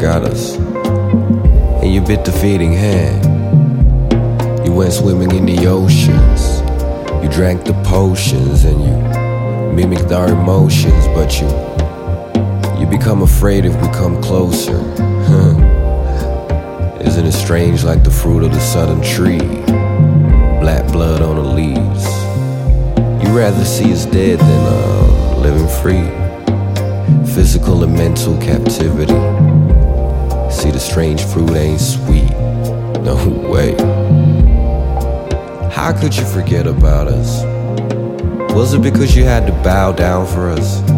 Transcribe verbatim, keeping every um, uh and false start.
got us. And you bit the feeding hand. You went swimming in the oceans. You drank the potions and you mimicked our emotions, but you you become afraid if we come closer. Isn't it strange, like the fruit of the southern tree, black blood on the leaves? You rather see us dead than uh, living free. Physical and mental captivity. See, the strange fruit ain't sweet. No way. How could you forget about us? Was it because you had to bow down for us?